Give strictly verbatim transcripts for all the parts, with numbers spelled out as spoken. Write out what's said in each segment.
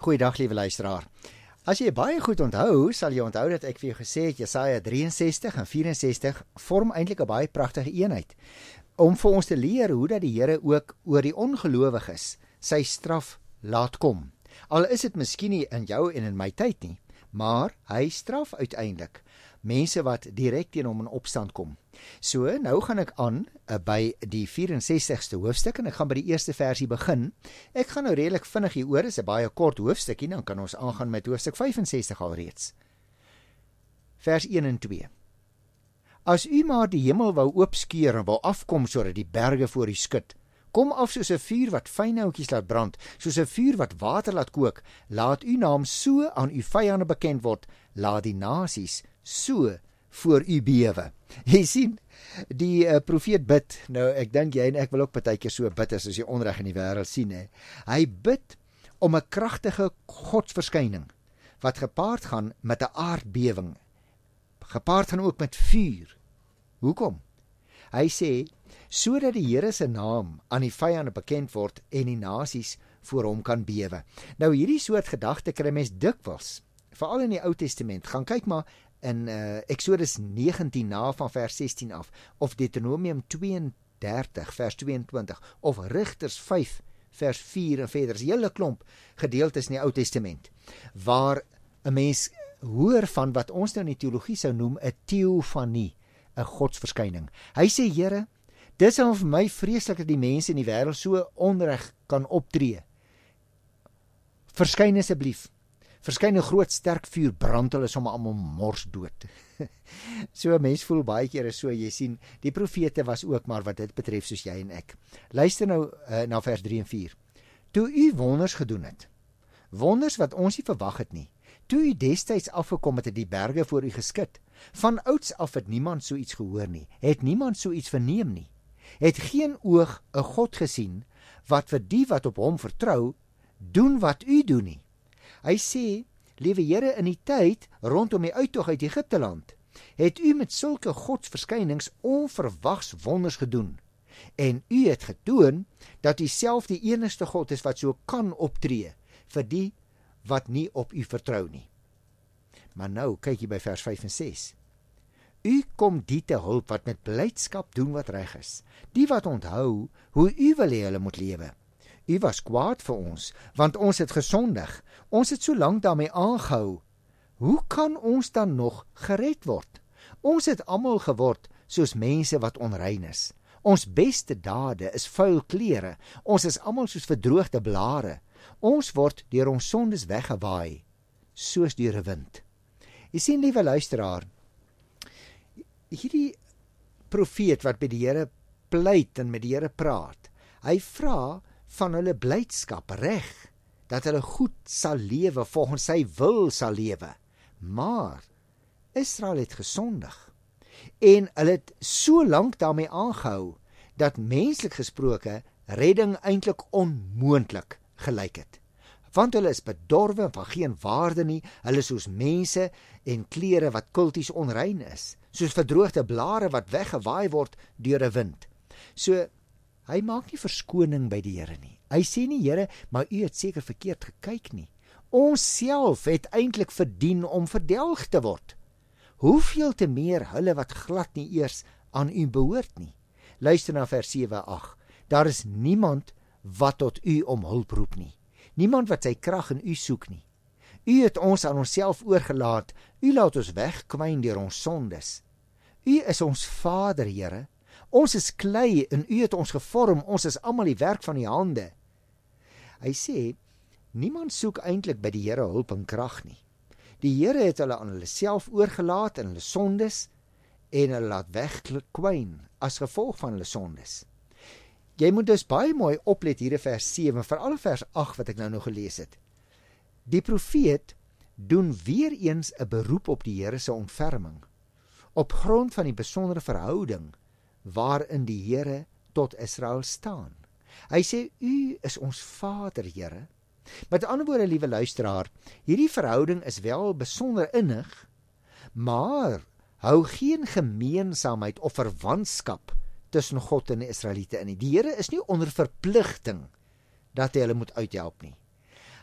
Goeiedag, liewe luisteraar. As jy baie goed onthou, sal jy onthou dat ek vir jou gesê het, Jesaja drieënsestig en vyf-en-sestig vorm eintlik 'n baie pragtige eenheid, om vir ons te leer hoe dat die Here ook oor die ongelowiges sy straf laat kom. Al is dit miskien nie in jou en in my tyd nie, maar hy straf uiteindelik mense wat direk teen hom in opstand kom. So, nou gaan ek aan uh, by die vyf-en-sestigste hoofstuk en ek gaan by die eerste versie begin. Ek gaan nou redelik vinnig hier oor, is 'n baie kort hoofstukkie, dan kan ons aangaan met hoofstuk vyf-en-sestig alreeds. Vers een en twee. As u maar die hemel wou oopskeur en wou afkom sodat die berge voor u skud, kom af soos 'n vuur wat fyn houtjies laat brand, soos 'n vuur wat water laat kook, laat u naam so aan u vyande bekend word, laat die nasies so voor u bewe. Jy sien, die uh, profeet bid, nou ek dink jy en ek wil ook partykeer so bid as as jy onreg in die wêreld sien, hè. Hy bid om 'n kragtige godsverskyning, wat gepaard gaan met 'n aardbewing, gepaard gaan ook met vuur. Hoekom? Hy sê, sodat die Here se naam aan die vyande bekend word en die nasies voor hom kan bewe. Nou hierdie soort gedagte kry mens dikwels, veral in die Ou Testament. Gaan kyk maar in uh, Exodus negentien na van vers sestien af, of Deuteronomium twee en dertig vers twee-en-twintig, of Rigters vyf vers vier en verder. 'n Hele klomp gedeeltes in die Ou Testament, waar 'n mens hoor van wat ons nou in die teologie sou noem 'n teofanie, 'n godsverskyning. Hy sê, Here, dit is vir my vreeslik dat die mense in die wêreld so onreg kan optree. Verskyn asseblief. Verskyn 'n groot sterk vuur, brand hulle sommer almal mors dood. So 'n mens voel baie kere so, jy sien, die profete was ook maar wat dit betref soos jy en ek. Luister nou uh, na vers drie en vier. Toe u wonders gedoen het, wonders wat ons nie verwag het nie, toe u destyds afgekom het, het die berge voor u geskit. Van ouds af het niemand so iets gehoor nie, het niemand so iets verneem nie. Het geen oog 'n God gesien, wat vir die wat op hom vertrou, doen wat u doen nie. Hy sê, liewe Here, in die tyd rondom die uittog uit Egipte land, het u met sulke godsverskynings onverwags wonders gedoen. En u het getoon dat u self die enigste God is wat so kan optree vir die wat nie op u vertrou nie. Maar nou kyk jy by vers vyf en ses. U kom die te hulp wat met blydskap doen wat reg is, die wat onthou hoe u wil hê hulle moet lewe. U was kwaad vir ons, want ons het gesondig. Ons het so lank daarmee aangehou. Hoe kan ons dan nog gered word? Ons het almal geword soos mense wat onrein is. Ons beste dade is vuil klere. Ons is almal soos verdroogde blare. Ons word deur ons sondes weggewaai, soos deur 'n wind. Jy sien, liewe luisteraar, hierdie profeet wat by die Here pleit en met die Here praat, hy vra van hulle blydskap, reg, dat hulle goed sal lewe, volgens sy wil sal lewe. Maar Israel het gesondig en hulle het so lank daarmee aangehou dat menslik gesproke redding eintlik onmoontlik gelyk het. Want hulle is bedorwe, van geen waarde nie, hulle is soos mense en klere wat kulties onrein is, soos verdroogde blare wat weggewaai word deur 'n wind. So hy maak nie verskoning by die Here nie. Hy sê nie, Here, maar u het seker verkeerd gekyk nie. Ons self het eintlik verdien om verdelg te word. Hoeveel te meer hulle wat glad nie eers aan u behoort nie. Luister na vers sewe en agt. Daar is niemand wat tot u om hulp roep nie. Niemand wat sy krag in u soek nie. U het ons aan onsself oorgelaat. U laat ons wegkwyn deur ons sondes. U is ons Vader, Here. Ons is klei en u het ons gevorm, ons is almal die werk van die hande. Hy sê, niemand soek eintlik by die Here hulp en krag nie. Die Here het hulle aan hulle self oorgelaat in hulle sondes en hulle laat wegkwyn as gevolg van hulle sondes. Jy moet dus baie mooi oplet hier in vers sewe, veral vers agt wat ek nou nog gelees het. Die profeet doen weer eens 'n beroep op die Here se ontferming, op grond van die besondere verhouding waarin die Here tot Israel staan. Hy sê, u is ons Vader, Here. Met ander woorde, liewe luisteraar, hierdie verhouding is wel besonder innig, maar hou geen gemeensaamheid of verwantskap tussen God en die Israeliete in nie. Die Here is nie onder verpligting dat hy hulle moet uithelp nie.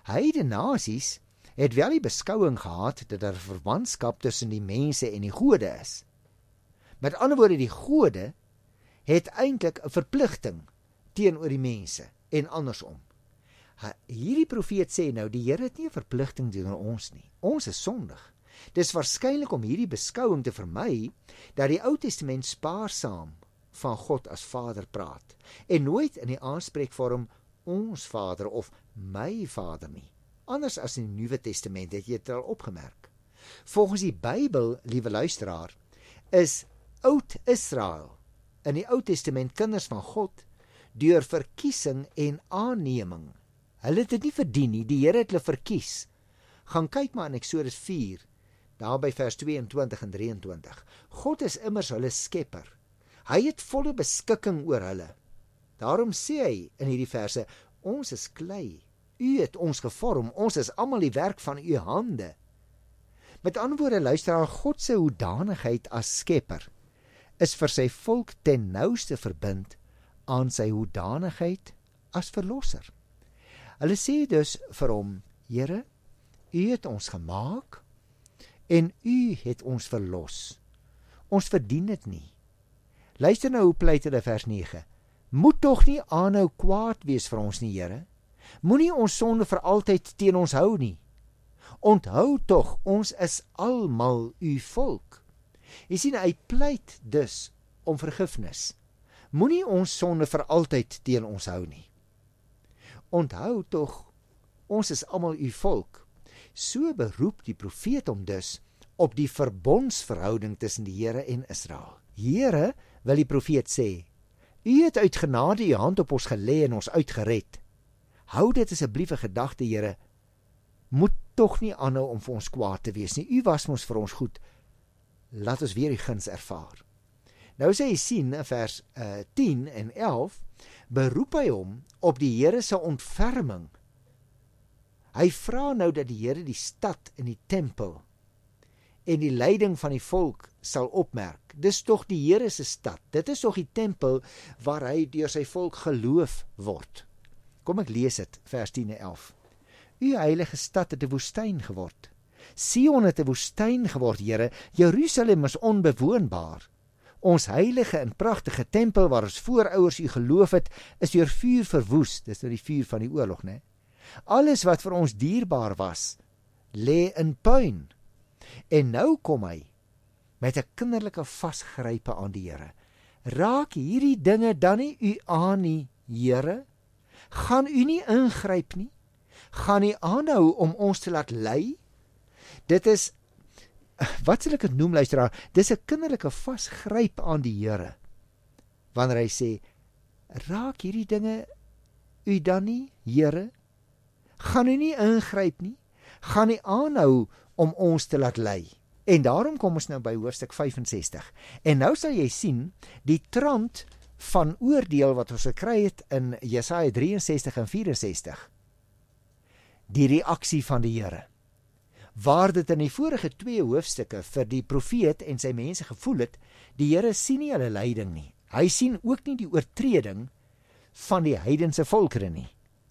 Heidene nasies het wel die beskouing gehad dat daar 'n verwantskap tussen die mense en die gode is. Met ander woorde, die gode het eintlik 'n verpligting teenoor die mense en andersom. Hierdie profeet sê nou, die Here het nie 'n verpligting teenoor ons nie. Ons is sondig. Dis waarskynlik om hierdie beskouing te vermy dat die Ou Testament spaarsaam van God as Vader praat en nooit in die aanspreekvorm ons Vader of my Vader nie. Anders as in die Nuwe Testament, het jy dit al opgemerk. Volgens die Bybel, liewe luisteraar, is Oud Israel in die Ou Testament kinders van God deur verkiesing en aanneming. Hulle het dit nie verdien nie, die Here het hulle verkies. Gaan kyk maar in Eksodus vier, daar by vers tweeëntwintig en drieëntwintig. God is immers hulle skepper. Hy het volle beskikking oor hulle. Daarom sê hy in hierdie verse, ons is klei, u het ons gevorm, ons is almal die werk van u hande. Met ander woorde, luisteraar, God se hoedanigheid as skepper is vir sy volk ten nouste verbind aan sy hoedanigheid as verlosser. Hulle sê dus vir hom, Here, u het ons gemaak en u het ons verlos. Ons verdien dit nie. Luister nou hoe pleit hulle vers nege. Moet tog nie aanhou kwaad wees vir ons nie, Here. Moenie ons sonde vir altyd teen ons hou nie. Onthou tog, ons is almal u volk. Jy sien, hy pleit dus om vergifnis. Moenie ons sonde vir altyd teen ons hou nie. Onthou tog, ons is almal u volk. So beroep die profeet hom dus op die verbondsverhouding tussen die Here en Israel. Here, wil die profeet sê, u het uit genade u hand op ons gelê en ons uitgered. Hou dit asseblief 'n gedagte, Here, moet tog nie aanhou om vir ons kwaad te wees nie. U was mos vir ons goed. Laat ons weer die guns ervaar. Nou sê hy sien in vers uh, tien en elf, beroep hy hom op die Here se ontferming. Hy vra nou dat die Here die stad en die tempel en die leiding van die volk sal opmerk. Dis tog die Here se stad. Dit is tog die tempel waar hy deur sy volk geloof word. Kom ek lees dit, vers tien en elf. U heilige stad het 'n woestyn geword. Sion het 'n woestyn geword, Here. Jerusalem is onbewoonbaar. Ons heilige en pragtige tempel waar ons voorouers u geloof het, is deur vuur verwoes. Dis nou die vuur van die oorlog, né? Alles wat vir ons dierbaar was, lê in puin. En nou kom hy met 'n kinderlike vasgrype aan die Here. Raak hierdie dinge dan nie u aan nie, Here? Gaan u nie ingryp nie? Gaan u aanhou om ons te laat ly? Dit is, wat sal ek dit noem, luisteraar? Dis 'n kinderlike vasgryp aan die Here. Wanneer hy sê, raak hierdie dinge u dan nie, Here? Gaan u nie ingryp nie? Gaan u aanhou om ons te laat ly? En daarom kom ons nou by hoofstuk vyf en sestig. En nou sal jy sien, die trant van oordeel wat ons gekry het in Jesaja drie en sestig en vier en sestig. Die reaksie van die Here. Waar dit in die vorige twee hoofstukke vir die profeet en sy mense gevoel het, die Here sien nie hulle lyding nie. Hy sien ook nie die oortreding van die heidense volkere nie.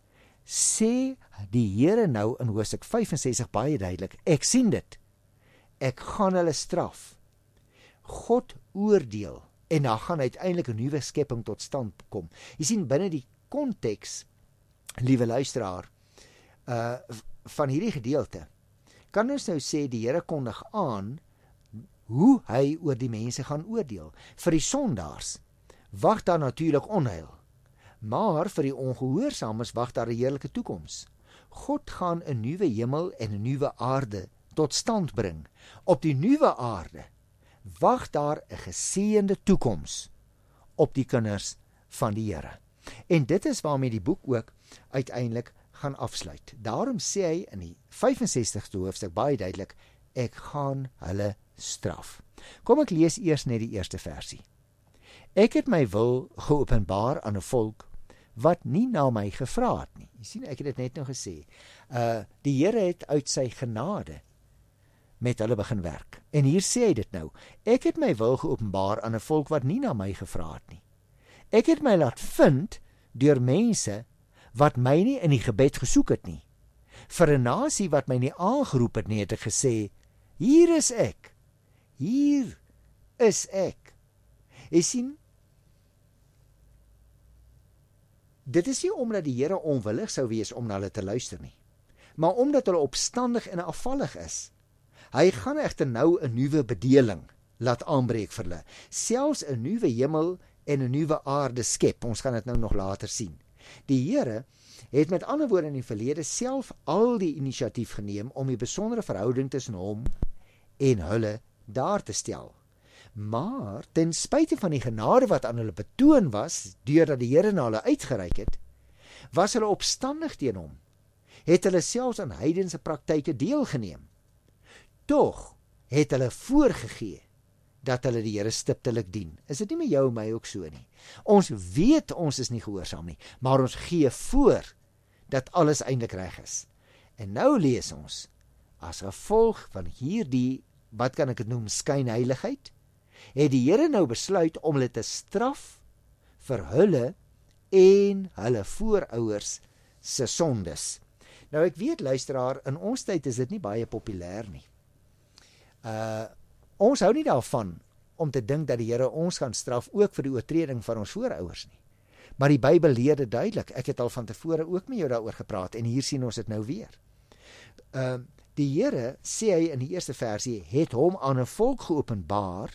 Sê die Here nou in hoofstuk vyf en sestig baie duidelik, ek sien dit. Ek gaan hulle straf. God oordeel en dan gaan uiteindelik 'n nuwe skepping tot stand kom. Jy sien, binne die konteks, liewe luisteraar, uh, van hierdie gedeelte, kan ons nou sê die Here kondig aan hoe hy oor die mense gaan oordeel. Vir die sondaars wag daar natuurlik onheil, maar vir die ongehoorsaames wag daar 'n heerlike toekoms. God gaan 'n nuwe hemel en 'n nuwe aarde tot stand bring. Op die nuwe aarde wag daar 'n geseënde toekoms op die kinders van die Here. En dit is waarmee die boek ook uiteindelik gaan afsluit. Daarom sê hy in die vyf en sestigste hoofstuk baie duidelik, ek gaan hulle straf. Kom ek lees eers net die eerste versie. Ek het my wil geopenbaar aan 'n volk wat nie na my gevra het nie. Jy sien, ek het dit net nou gesê. Uh, die Here het uit sy genade met hulle begin werk. En hier sê hy dit nou, ek het my wil geopenbaar aan 'n volk wat nie na my gevra het nie. Ek het my laat vind deur mense wat my nie in die gebed gesoek het nie. Vir 'n nasie wat my nie aangeroep het nie, het ek gesê, hier is ek. Hier is ek. Jy sien, dit is nie omdat die Here onwillig sou wees om na hulle te luister nie, maar omdat hulle opstandig en afvallig is. Hy gaan egter nou 'n nuwe bedeling laat aanbreek vir hulle, selfs 'n nuwe hemel en 'n nuwe aarde skep. Ons gaan dit nou nog later sien. Die Here het met ander woorde in die verlede self al die inisiatief geneem om die besondere verhouding tussen hom en hulle daar te stel. Maar ten spyte van die genade wat aan hulle betoon was, deurdat die Here na hulle uitgereik het, was hulle opstandig teen hom, het hulle selfs aan heidense praktyke deelgeneem. Tog het hulle voorgegee dat hulle die Here stiptelik dien. Is dit nie met jou en my ook so nie? Ons weet ons is nie gehoorsaam nie, maar ons gee voor dat alles eintlik reg is. En nou lees ons, as gevolg van hierdie, wat kan ek dit noem, skynheiligheid, het die Here nou besluit om hulle te straf vir hulle en hulle voorouers se sondes. Nou ek weet, luisteraar, in ons tyd is dit nie baie populêr nie. Uh, ons hou nie daarvan om te dink dat die Here ons gaan straf ook vir die oortreding van ons voorouers nie. Maar die Bybel leer dit duidelik. Ek het al van tevore ook met jou daaroor gepraat en hier sien ons dit nou weer. Uh, die Here, sê hy in die eerste versie, het hom aan 'n volk geopenbaar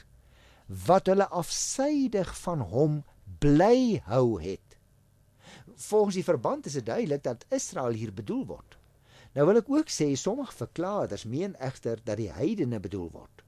wat hulle afsydig van hom bly hou het. Volgens die verband is dit duidelik dat Israel hier bedoel word. Nou wil ek ook sê, sommige verklaarders meen egter dat die heidene bedoel word.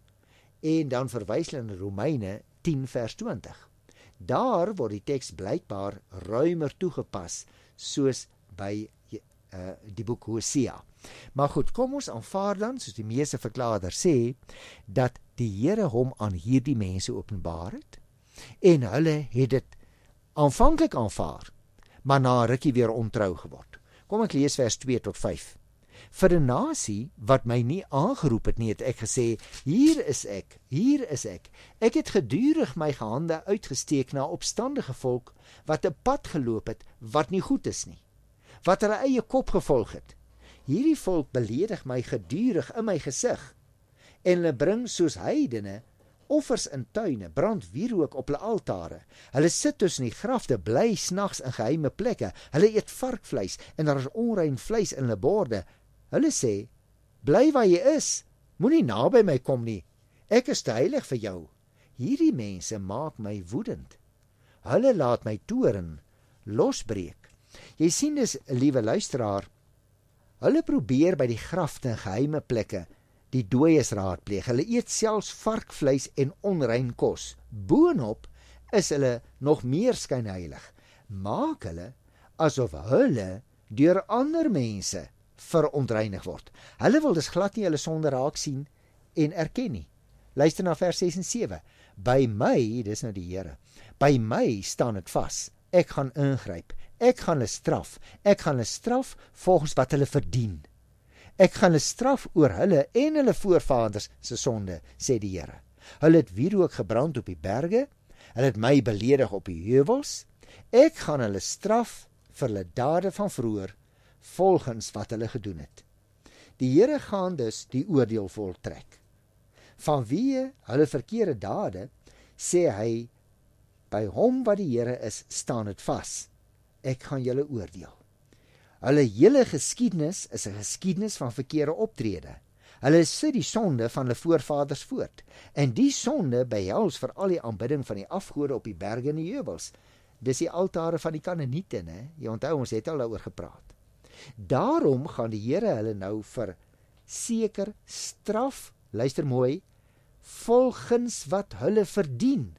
En dan verwys hulle na Romeine tien vers twintig. Daar word die teks blykbaar ruimer toegepas, soos by uh, die boek Hosea. Maar goed, kom ons aanvaar dan, soos die meeste verklaarders sê, dat die Here hom aan hierdie mense openbaar het, en hulle het dit aanvanklik aanvaar, maar na 'n rukkie weer ontrou geword. Kom ek lees vers twee tot vyf. Vir 'n nasie wat my nie aangeroep het nie, het ek gesê, hier is ek, hier is ek. Ek het gedurig my hande uitgesteek na opstandige volk, wat 'n pad geloop het, wat nie goed is nie, wat hulle eie kop gevolg het. Hierdie volk beledig my gedurig in my gesig, en hulle bring soos heidene offers in tuine, brand wierook op hulle altare. Hulle sit tussen die grafte, bly snags in geheime plekke. Hulle eet varkvleis en daar is onrein vleis in hulle borde. Hulle sê, bly waar jy is, moenie naby my kom nie. Ek is te heilig vir jou. Hierdie mense maak my woedend. Hulle laat my toorn losbreek. Jy sien dus, liewe luisteraar, hulle probeer by die grafte en geheime plekke die dooies raadpleeg. Hulle eet selfs varkvleis en onrein kos. Boonop is hulle nog meer skynheilig. Maak hulle asof hulle deur ander mense verontreinig word. Hulle wil dus glad nie hulle sonde raak sien en erken nie. Luister na vers ses en sewe. By my, dis nou die Here, by my staan dit vas. Ek gaan ingryp. Ek gaan hulle straf. Ek gaan hulle straf volgens wat hulle verdien. Ek gaan hulle straf oor hulle en hulle voorvaders se sonde, sê die Here. Hulle het wierook gebrand op die berge, hulle het my beledig op die heuwels. Ek gaan hulle straf vir hulle dade van vroeër, volgens wat hulle gedoen het. Die Here gaan dus die oordeel voltrek. Vanweë hulle verkeerde dade, sê hy, by hom wat die Here is, staan dit vas. Ek gaan julle oordeel. Hulle hele geskiedenis is 'n geskiedenis van verkeerde optrede. Hulle sit die sonde van hulle voorvaders voort. En die sonde behels vir al die aanbidding van die afgode op die berge en die heuwels. Dis die altare van die Kanaaniete, né? Jy onthou, ons het al daaroor gepraat. Daarom gaan die Here hulle nou vir seker straf, luister mooi, volgens wat hulle verdien,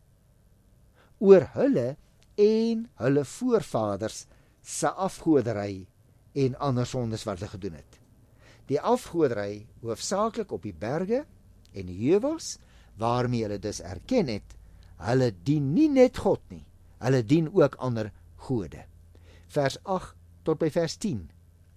oor hulle en hulle voorvaders se afgodery en ander sondes wat hulle gedoen het. Die afgodery hoofsaaklik op die berge en die heuwels, waarmee hulle dus erken het, hulle dien nie net God nie, hulle dien ook ander gode. Vers agt tot by vers tien.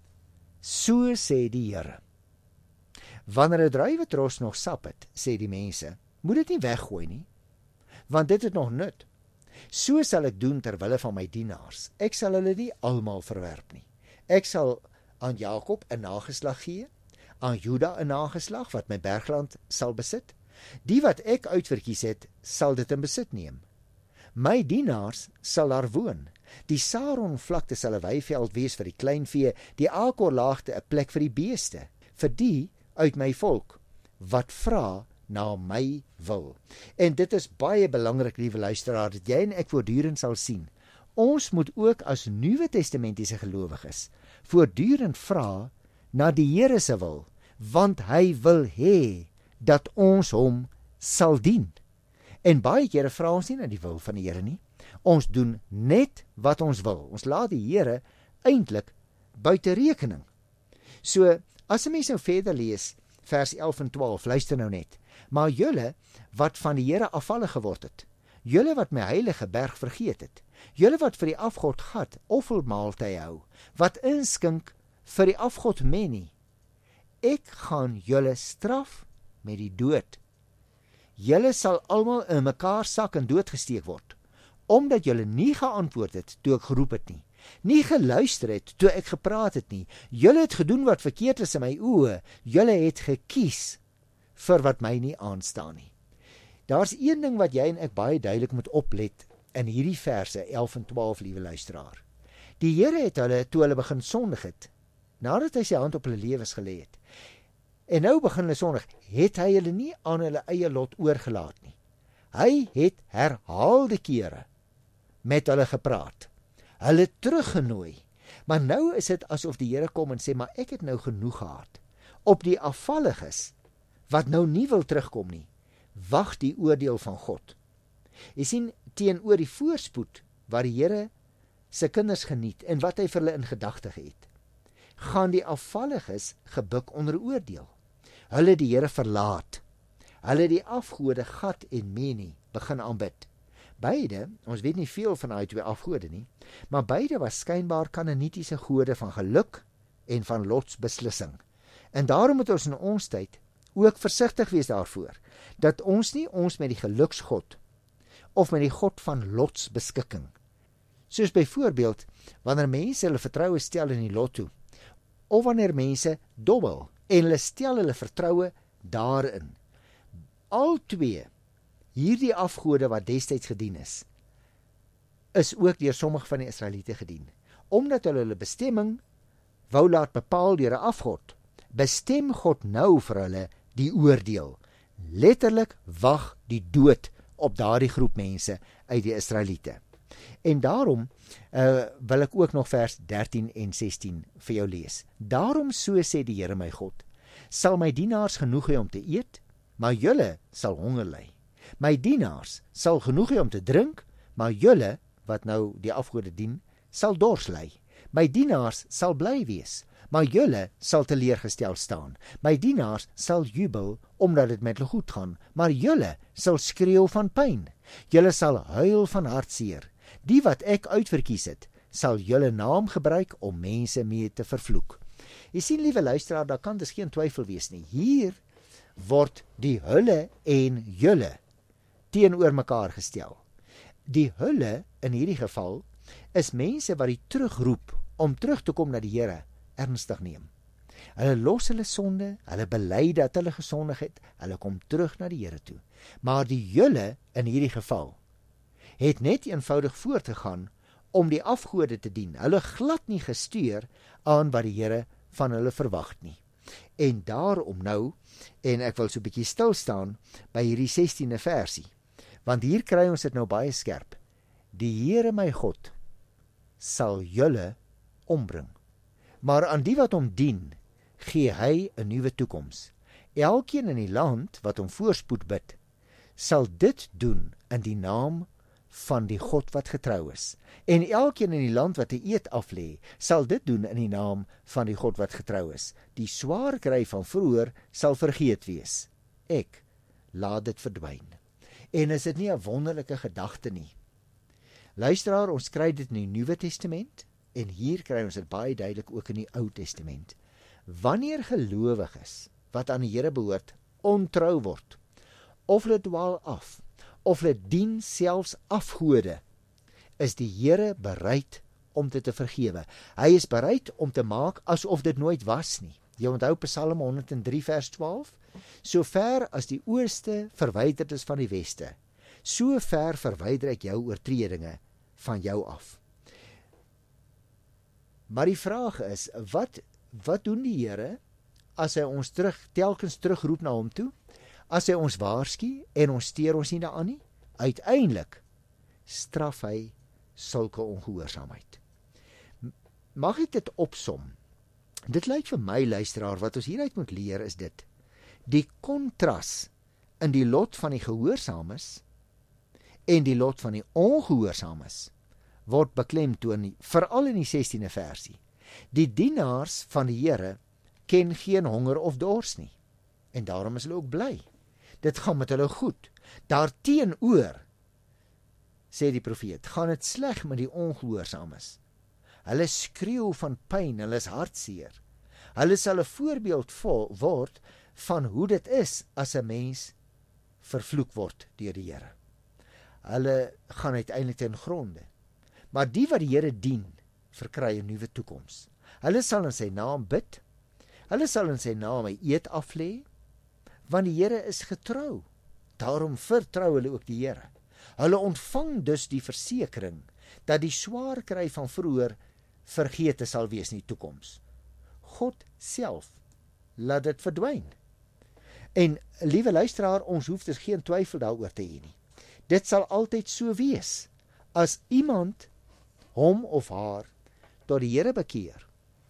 So sê die Here. Wanneer 'n druiwetros nog sap het, sê die mense, moet dit nie weggooi nie, want dit het nog nut. So sal ek doen ter wille van my dienaars. Ek sal hulle nie almal verwerp nie. Ek sal aan Jakob 'n nageslag gee, aan Juda 'n nageslag wat my bergland sal besit. Die wat ek uitverkies het, sal dit in besit neem. My dienaars sal daar woon. Die Saron vlakte sal 'n weiveld wees vir die kleinvee, die Akor laagte 'n plek vir die beeste, vir die uit my volk wat vra na my wil. En dit is baie belangrik, liewe luisteraar, dat jy en ek voortdurend sal sien. Ons moet ook as Nuwe Testamentiese gelowiges voortdurend vra na die Here se wil, want hy wil hê dat ons hom sal dien. En baie kere vra ons nie na die wil van die Here nie. Ons doen net wat ons wil. Ons laat die Here eintlik buite rekening. So, as 'n mens nou verder lees, vers elf en twaalf, luister nou net. Maar julle wat van die Here afvallig geword het, julle wat my heilige berg vergeet het, julle wat vir die afgod Gat offermaaltye hou, wat inskink vir die afgod Meni, ek gaan julle straf met die dood. Julle sal almal in mekaar sak en doodgesteek word, omdat julle nie geantwoord het toe ek geroep het nie, nie geluister het toe ek gepraat het nie. Julle het gedoen wat verkeerd is in my oë, julle het gekies vir wat my nie aanstaan nie. Daar's een ding wat jy en ek baie duidelik moet oplet in hierdie verse elf en twaalf, liewe luisteraar. Die Here het hulle, toe hulle begin sondig het, nadat hy sy hand op hulle lewens gelê het, en nou begin hulle sondig, het hy hulle nie aan hulle eie lot oorgelaat nie. Hy het herhaalde kere met hulle gepraat, hulle teruggenooi, maar nou is dit asof die Here kom en sê, maar ek het nou genoeg gehad. Op die afvalliges, wat nou nie wil terugkom nie, wag die oordeel van God. Jy sien, teenoor die voorspoed wat die Here sy kinders geniet en wat hy vir hulle in gedagte het, gaan die afvalliges gebuk onder oordeel. Hulle die Here verlaat. Hulle die afgode Gat en Meni begin aanbid. Beide, ons weet nie veel van daai twee afgode nie, maar beide was skynbaar kanaanitiese gode van geluk en van lotsbeslissing. En daarom moet ons in ons tyd ook versigtig wees daarvoor, dat ons nie ons met die geluksgod of met die God van lotsbeskikking, soos byvoorbeeld wanneer mense hulle vertroue stel in die lotto, of wanneer mense dobbel en hulle stel hulle vertroue daarin. Al twee, hierdie afgode wat destyds gedien is, is ook deur sommige van die Israeliete gedien, omdat hulle hulle bestemming wou laat bepaal deur 'n afgod. Bestem God nou vir hulle die oordeel. Letterlik wag die dood op daardie groep mense uit die Israeliete. En daarom uh, wil ek ook nog vers dertien en sestien vir jou lees. Daarom so sê die Here my God, sal my dienaars genoeg hê om te eet, maar julle sal honger ly. My dienaars sal genoeg hê om te drink, maar julle, wat nou die afgode dien, sal dors ly. My dienaars sal bly wees, maar julle sal teleurgestel staan. My dienaars sal jubel, omdat dit met hulle goed gaan, maar julle sal skreeu van pyn. Julle sal huil van hartseer. Die wat ek uitverkies het, sal julle naam gebruik om mense mee te vervloek. Jy sien, liewe luisteraar, daar kan dus geen twyfel wees nie. Hier word die hulle en julle teenoor mekaar gestel. Die hulle in hierdie geval is mense wat die terugroep om terug te kom na die Here ernstig neem. Hulle los hulle sonde, hulle bely dat hulle gesondig het, hulle kom terug na die Here toe. Maar die julle in hierdie geval het net eenvoudig voortgegaan om die afgode te dien. Hulle glad nie gestuur aan wat die Here van hulle verwag nie. En daarom nou, en ek wil so 'n bietjie stil staan by hierdie sestiende versie, want hier kry ons dit nou baie skerp. Die Here my God sal julle ombring, maar aan die wat hom dien, gee hy 'n nuwe toekoms. Elkeen in die land wat hom voorspoed bid, sal dit doen in die naam van die God wat getrou is. En elkeen in die land wat 'n eed aflê, sal dit doen in die naam van die God wat getrou is. Die swaar kry van vroeër sal vergeet wees. Ek laat dit verdwyn. En is dit nie 'n wonderlike gedagte nie? Luisteraar, ons kry dit in die Nuwe Testament, en hier kry ons dit baie duidelik ook in die Ou Testament. Wanneer gelowiges wat aan die Here behoort ontrou word, of hulle dwaal af, of hulle dien selfs afgode, is die Here bereid om dit te vergewe. Hy is bereid om te maak asof dit nooit was nie. Jy onthou Psalm honderd en drie vers twaalf? So ver as die ooste verwyderd is van die weste, so ver verwyder ek jou oortredinge van jou af. Maar die vraag is, wat, wat doen die Here as hy ons terug, telkens terugroep na hom toe? As hy ons waarsku en ons steur ons nie daaraan nie? Uiteindelik straf hy sulke ongehoorsaamheid. Mag ek dit opsom? Dit lyk vir my, luisteraar, wat ons hieruit moet leer is dit: die kontras in die lot van die gehoorsaames en die lot van die ongehoorsaames word beklemtoon, veral in die sestiende versie. Die dienaars van die Here ken geen honger of dors nie, en daarom is hulle ook bly. Dit gaan met hulle goed. Daarteenoor, sê die profeet, gaan dit sleg met die ongehoorsaames. Hulle skreeu van pyn, hulle is hartseer. Hulle sal 'n voorbeeld word van hoe dit is as 'n mens vervloek word deur die Here. Hulle gaan uiteindelik ten gronde. Maar die wat die Here dien, verkry 'n nuwe toekoms. Hulle sal in sy naam bid. Hulle sal in sy naam 'n eed aflê, want die Here is getrou. Daarom vertrou hulle ook die Here. Hulle ontvang dus die versekering dat die swaar kry van vroeër vergete sal wees in die toekoms. God self laat dit verdwyn. En liewe luisteraar, ons hoef dus geen twyfel daaroor te hê nie. Dit sal altyd so wees. As iemand hom of haar tot die Here bekeer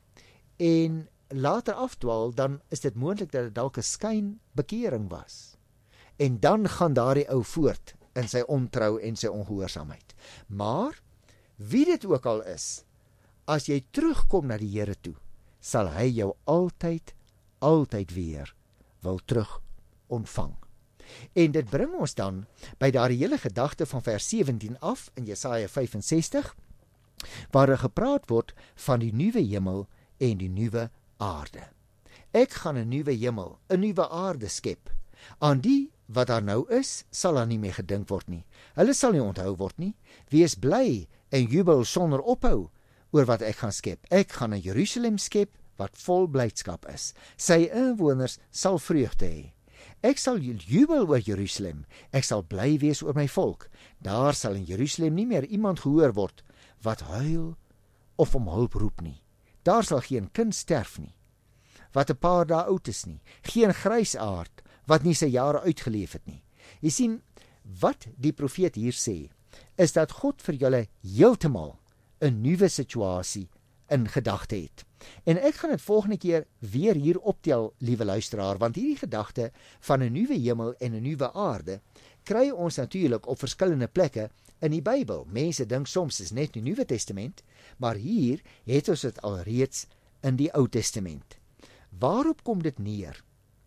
en later afdwaal, dan is dit moontlik dat dit dalk 'n skynbekering was. En dan gaan daardie ou voort in sy ontrou en sy ongehoorsaamheid. Maar wie dit ook al is, as jy terugkom na die Here toe, sal hy jou altyd, altyd weer wil terug ontvang. En dit bring ons dan by daardie hele gedagte van vers sewentien af in Jesaja vyf en sestig, waar er gepraat word van die nuwe hemel en die nuwe aarde. Ek gaan 'n nuwe hemel, 'n nuwe aarde skep. Aan die wat daar nou is, sal daar nie meer gedink word nie. Hulle sal nie onthou word nie. Wees bly en jubel sonder ophou oor wat ek gaan skep. Ek gaan 'n Jerusalem skep wat vol blydskap is. Sy inwoners sal vreugde hê. Ek sal jubel oor Jerusalem. Ek sal bly wees oor my volk. Daar sal in Jerusalem nie meer iemand gehoor word wat huil of om hulp roep nie. Daar sal geen kind sterf nie, wat 'n paar dae oud is nie. Geen grysaard wat nie sy jare uitgeleef het nie. Jy sien, wat die profeet hier sê, is dat God vir julle heeltemal 'n nuwe situasie in gedagte het. En ek gaan dit volgende keer weer hier optel, liewe luisteraar, want hierdie gedagte van 'n nuwe hemel en 'n nuwe aarde kry ons natuurlik op verskillende plekke in die Bybel. Mense dink soms is net die Nuwe Testament, maar hier het ons dit alreeds in die Ou Testament. Waarop kom dit neer?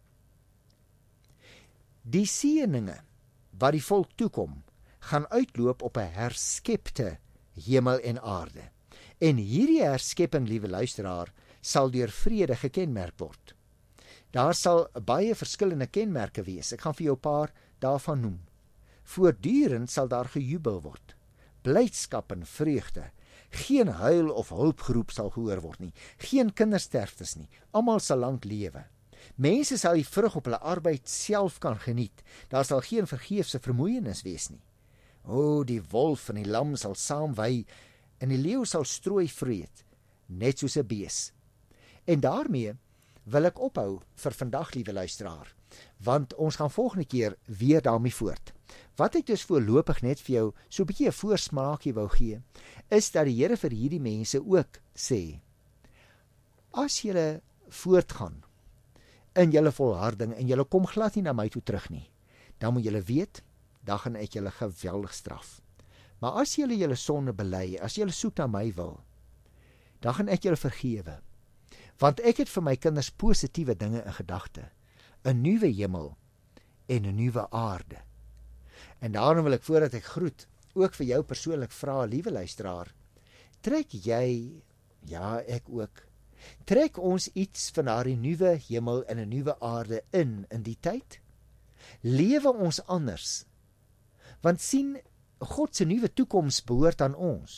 Die seëninge wat die volk toekom, gaan uitloop op 'n herskepte hemel en aarde. En hierdie herskepping, liewe luisteraar, sal deur vrede gekenmerk word. Daar sal baie verskillende kenmerke wees. Ek gaan vir jou 'n paar daarvan noem. Voortdurend sal daar gejubel word. Blydskap en vreugde. Geen huil of hulpgeroep sal gehoor word nie. Geen kindersterftes nie. Almal sal lank lewe. Mense sal die vrug op hulle arbeid self kan geniet. Daar sal geen vergeefse vermoeienis wees nie. O, die wolf en die lam sal saam wei en die leeu sal strooi vreet, net soos 'n bees. En daarmee wil ek ophou vir vandag, liewe luisteraar, want ons gaan volgende keer weer daarmee voort. Wat ek dus voorlopig net vir jou so 'n bietjie 'n voorsmaakie wou gee, is dat die Here vir hierdie mense ook sê, as julle voortgaan in julle volharding en julle kom glad nie na my toe terug nie, dan moet julle weet, dan gaan ek julle geweldig straf. Maar as julle julle sonde bely, as julle soek na my wil, dan gaan ek julle vergewe. Want ek het vir my kinders positiewe dinge in gedagte, 'n nuwe hemel en 'n nuwe aarde. En daarom wil ek, voordat ek groet, ook vir jou persoonlik vra, liewe luisteraar, trek jy, ja ek ook, trek ons iets van daardie nuwe hemel en 'n nuwe aarde in in die tyd? Lewe ons anders? Want sien, God se nuwe toekoms behoort aan ons.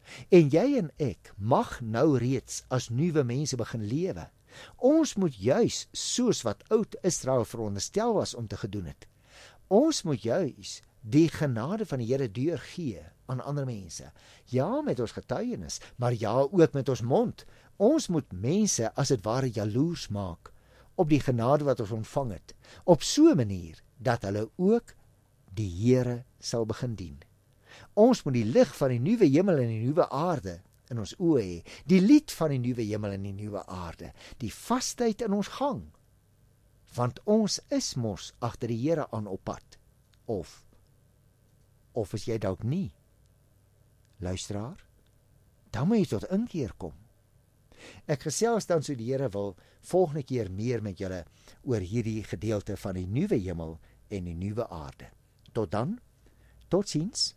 En jy en ek mag nou reeds as nuwe mense begin lewe. Ons moet juis soos wat oud Israel veronderstel was om te gedoen het. Ons moet juis die genade van die Here deurgee aan ander mense. Ja, met ons getuienis, maar ja ook met ons mond. Ons moet mense as dit ware jaloers maak op die genade wat ons ontvang het, op so 'n manier dat hulle ook die Here sal begin dien. Ons moet die lig van die nuwe hemel en die nuwe aarde in ons oë hê, die lied van die nuwe hemel en die nuwe aarde, die vastheid in ons gang, want ons is mos agter die Here aan op pad. Of, of is jy dalk nie? Luisteraar, dan moet jy tot inkeer kom. Ek gesels dan so die Here wil volgende keer meer met julle oor hierdie gedeelte van die nuwe hemel en die nuwe aarde. Tot dan, totsiens.